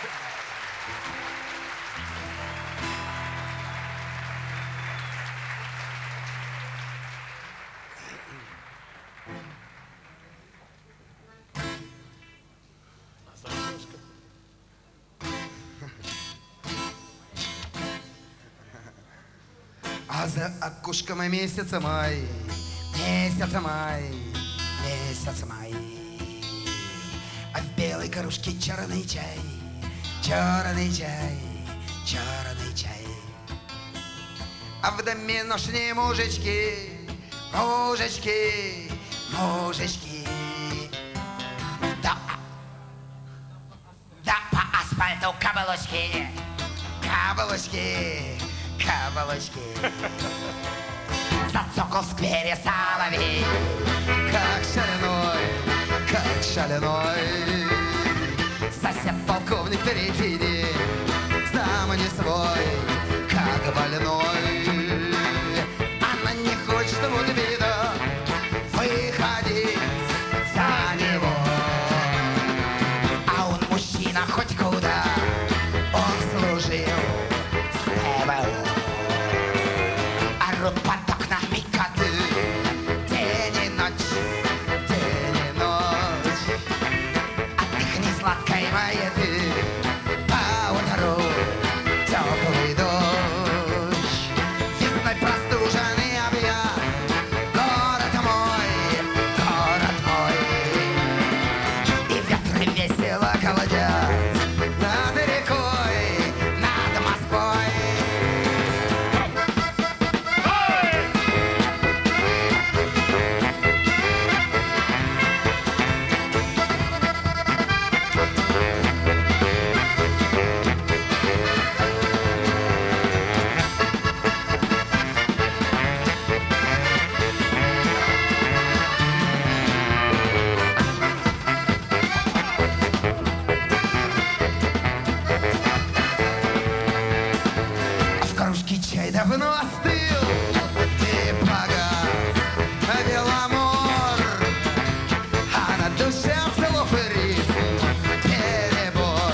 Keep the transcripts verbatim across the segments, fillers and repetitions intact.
А за окошком месяца май, месяца май, месяца май. А в белой кружке черный чай, черный чай, черный чай. А в доме ношные мужички, мужички, мужички. Да, да по асфальту каблучки, каблучки, каблучки. Зацокал в сквере соловей, как шаляной, как шаляной. Сосед полковник третий день, сам не свой, как больной. Она не хочет вот вида выходить за него. А он мужчина хоть куда, он служил с ТВО. Орут под окнами коты, день и ночь, день и ночь. От них не сладкой маяты, поутру теплый дождь. Весной простуженный объят, город мой, город мой. И ветры весело колотят над рекой, над Москвой. В кружке чай давно остыл, ты погас, Беломор. А на душе слов и рифм перебор,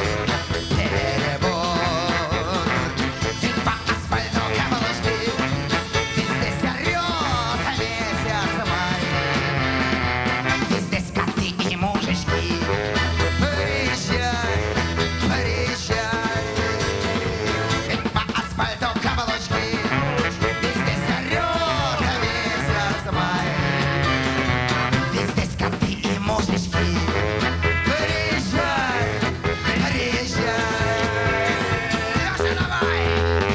перебор. Ведь по асфальту каблучки, ведь здесь орёт месяц май. Ведь здесь коты и мужички. Приезжай, приезжай. Ведь по асфальту каблучки, ведь здесь орёт месяц май. Ведь здесь коты и мужички. Приезжай, приезжай. Лёша, давай!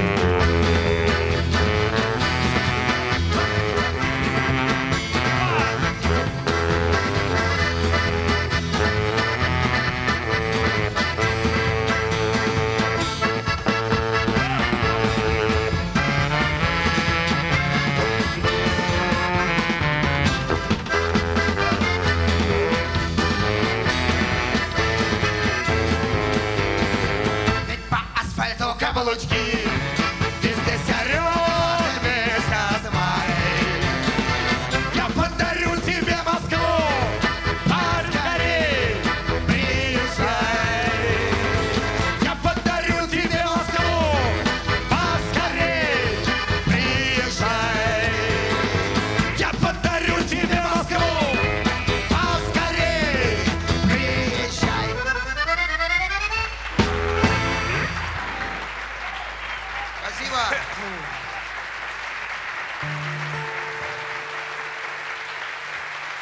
Ведь по асфальту каблучки, ведь здесь орёт месяц май. Я подарю тебе Москву, поскорей приезжай. Я подарю тебе Москву, поскорей приезжай. Я подарю тебе Москву, поскорей приезжай. Спасибо.